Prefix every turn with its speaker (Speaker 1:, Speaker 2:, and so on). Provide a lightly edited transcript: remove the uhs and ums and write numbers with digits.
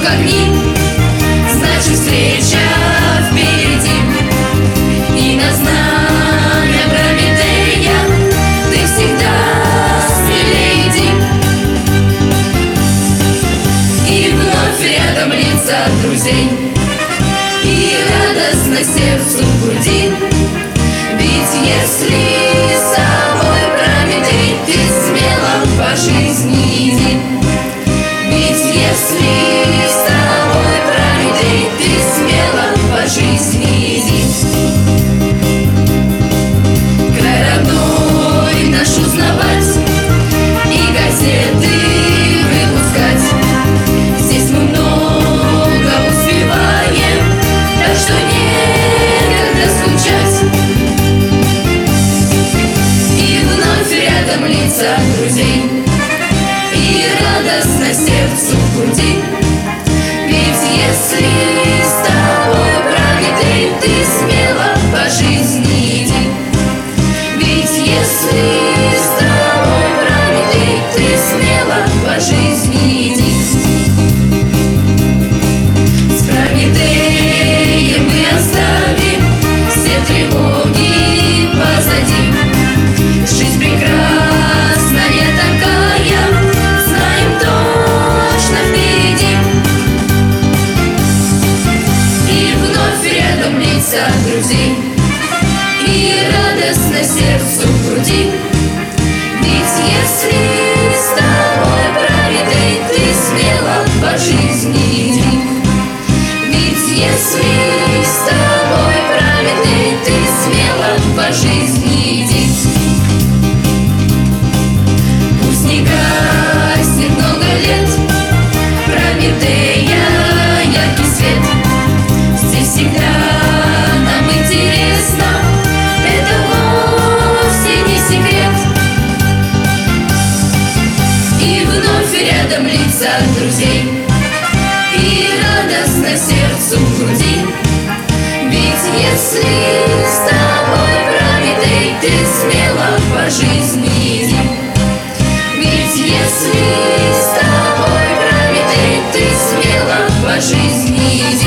Speaker 1: огни, значит встреча впереди. И на знамя Прометея ты всегда смелее иди. И вновь рядом лица друзей, и радостно сердцу в груди. Ведь если с собой Прометей, ты смело по жизни иди. Ведь если с тобой Прометей, ты смело по жизни иди. Край родной наш узнавать и газеты выпускать. Здесь мы много успеваем, так что некогда скучать. И вновь рядом лица друзей, и радостно сердцу в груди. Ведь если с тобой Прометей, ты смело по жизни иди. Ведь если с тобой Прометей, ты смело по жизни иди. С Прометеем мы оставим все тревоги позади. Жизнь прекрасная такая, знаем точно впереди. И вновь рядом лица друзей, и радостно сердцу в груди. Ведь если с тобой Прометей, ты смело по жизни иди. Ведь если с тобой Прометей, ты смело по жизни иди. Пусть не гаснет много лет Прометея яркий свет. Здесь всегда нам интересно, это вовсе не секрет. И вновь рядом лица друзей, и радостно сердцу в груди. Ведь если с тобой Прометей, ты смело по жизни иди. Ведь если с тобой Прометей, ты смело по жизни иди.